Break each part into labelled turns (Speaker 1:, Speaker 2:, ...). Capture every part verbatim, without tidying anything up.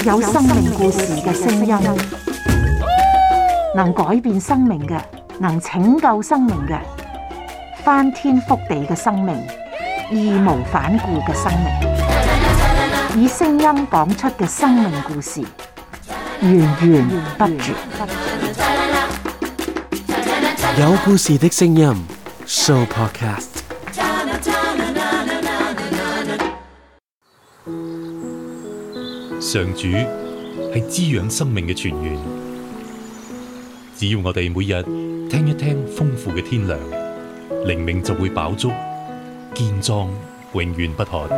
Speaker 1: 有生命故事嘅聲音，能改變生命嘅，能拯救生命嘅，翻天覆地嘅生命，義無反顧嘅生命，以聲音講出嘅生命故事，源源不絕。
Speaker 2: 有故事的聲音 Show Podcast。
Speaker 3: 上主係滋養生命嘅泉源，只要我哋每日聽一聽豐富嘅天糧，靈命就會飽足，健壯永遠不渴。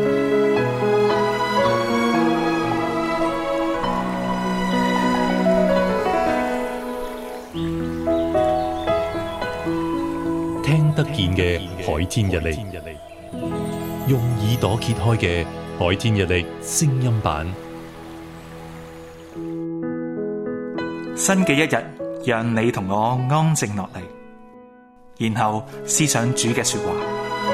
Speaker 3: 聽得見嘅海天日曆，用耳朵揭開嘅海天日曆聲音版。
Speaker 4: 新嘅一日，讓你同我安靜落嚟，然後思想主嘅說話。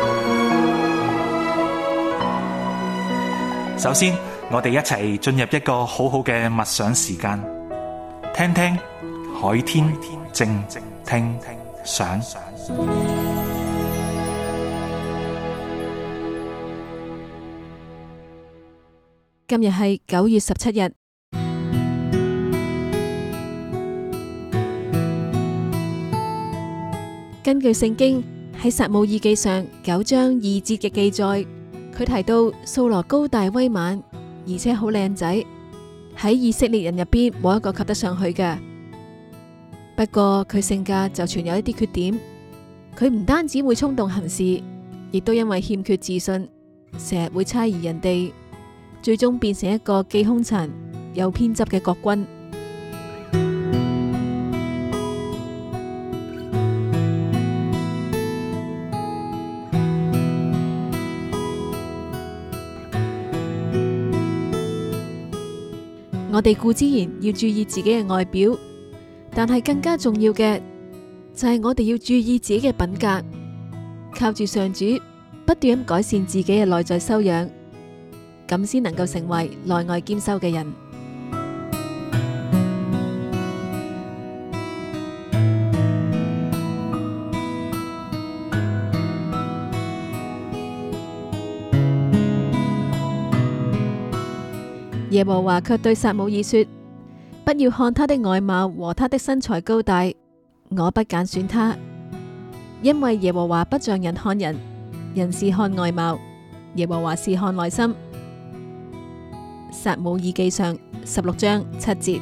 Speaker 4: 首先，我哋一齊進入一個好好嘅默想時間，聽聽海天靜聽想。
Speaker 5: 今日係九月十七日。根據聖經喺撒母耳記上九章二節嘅記載，佢提到掃羅高大威猛，而且好靚仔，喺以色列人入邊冇一個及得上去嘅。不過佢性格就存有一啲缺點，佢唔單止會衝動行事，亦都因為欠缺自信，成日會猜疑人哋，最終變成一個既兇殘又偏執嘅國君。我哋固之然要注意自己嘅外表，但係更加重要嘅就係我哋要注意自己嘅品格，靠住上主不斷咁改善自己嘅內在修養，咁先能夠成為內外兼修嘅人。耶和華卻對撒母耳說：不要看他的外貌和他的身材高大，我不揀選他，因為耶和華不像人看人，人是看外貌，耶和華是看內心。撒母耳記上十六章七節。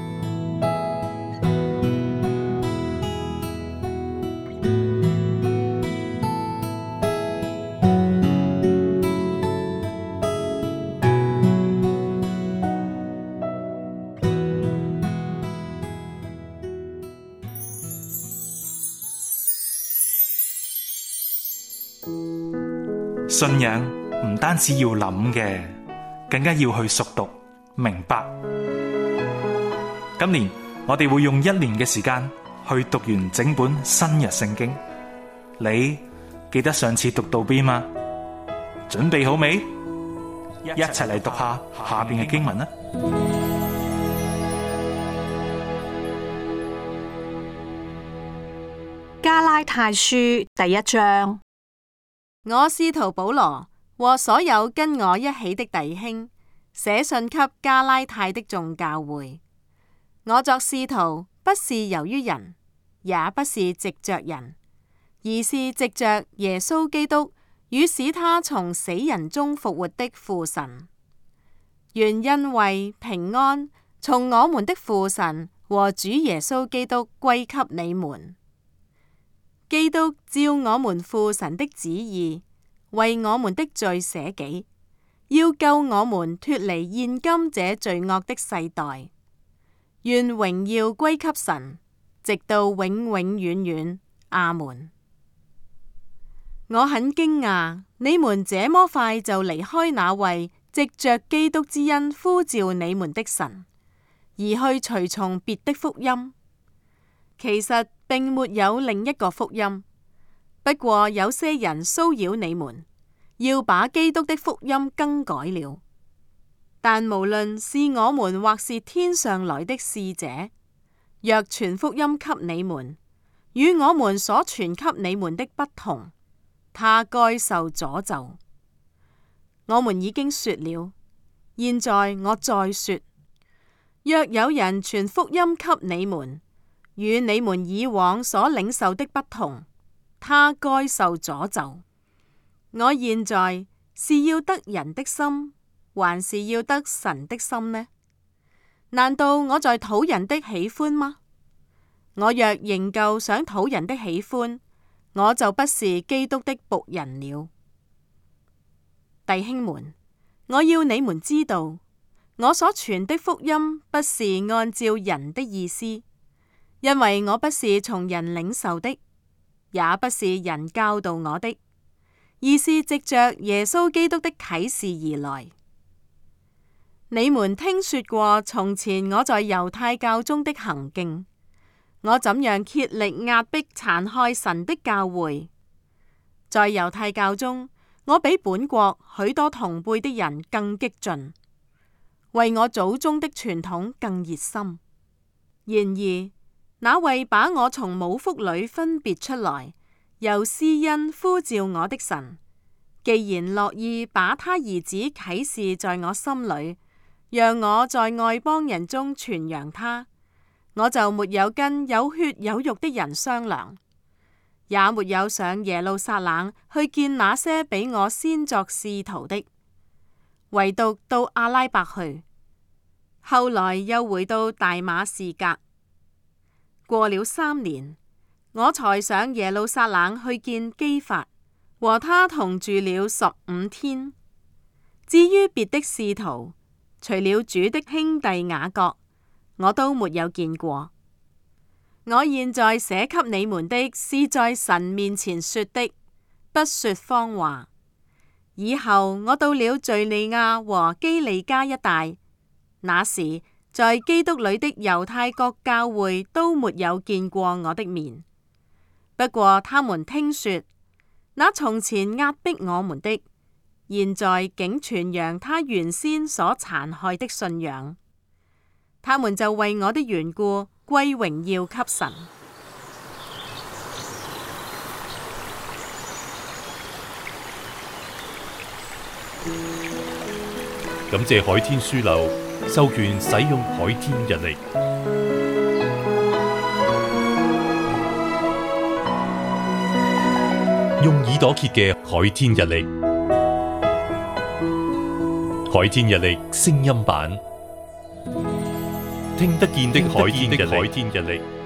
Speaker 4: 信仰唔單止要諗嘅，更加要去熟讀明白。今年我哋會用一年嘅時間去讀完整本新約聖經。你記得上次讀到邊嗎？準備好未？一齊嚟讀下下邊嘅經文啦。
Speaker 6: 加拉太書第一章。
Speaker 7: 我使徒保羅和所有跟我一起的弟兄，寫信給加拉太的眾教會。我作使徒，不是由於人，也不是藉着人，而是藉着耶穌基督與使他從死人中復活的父神。願恩惠平安從我們的父神和主耶穌基督歸給你們。基督照我們父神的旨意，為我們的罪捨己，要救我們脫離現今這罪惡的世代。願榮耀歸給神，直到永永遠遠。阿門。我很驚訝，你們這麼快就離開那位藉着基督之恩呼召你們的神，而去隨從別的福音。其實並沒有另一個福音，不過有些人騷擾你們，要把基督的福音更改了。 但無論是我們或是天上來的使者，若傳福音給你們，與我們所傳給你們的不同，他該受詛咒。我們已經說了，現在我再說：若有人傳福音給你們，與你們以往所領受的不同，他該受詛咒。我現在是要得人的心，還是要得神的心呢？難道我在討人的喜歡嗎？我若仍舊想討人的喜歡，我就不是基督的僕人了。弟兄們，我要你們知道，我所傳的福音不是按照人的意思，因為我不是從人領受的，也不是人教導我的，而是藉着耶穌基督的啟示而來。你們聽說過從前我在猶太教中的行徑，我怎樣竭力壓迫殘害神的教會。在猶太教中，我比本國許多同輩的人更激進，為我祖宗的傳統更熱心。然而，那位把我從母腹裏分別出來，由施恩呼召我的神，既然樂意把他兒子啟示在我心裏，讓我在外邦人中傳揚他，我就沒有跟有血有肉的人商量，也沒有上耶路撒冷去見那些比我先作使徒的，唯獨到阿拉伯去，後來又回到大馬士革。過了三年，我才上耶路撒冷去見基法，和他同住了十五天。至於別的使徒，除了主的兄弟雅各，我都沒有見過。我現在寫給你們的是在神面前說的，不說謊話。以後我到了敘利亞和基利家一帶，那時在基督裏的猶太各教會都沒有見過我的面。不過他們聽說，那從前壓迫我們的，現在竟傳揚他原先所殘害的信仰，他們就為我的緣故歸榮耀給神。
Speaker 3: 感謝海天書樓授權使用海天日曆，用耳朵揭嘅海天日曆，海天日曆聲音版，聽得見的海天日曆。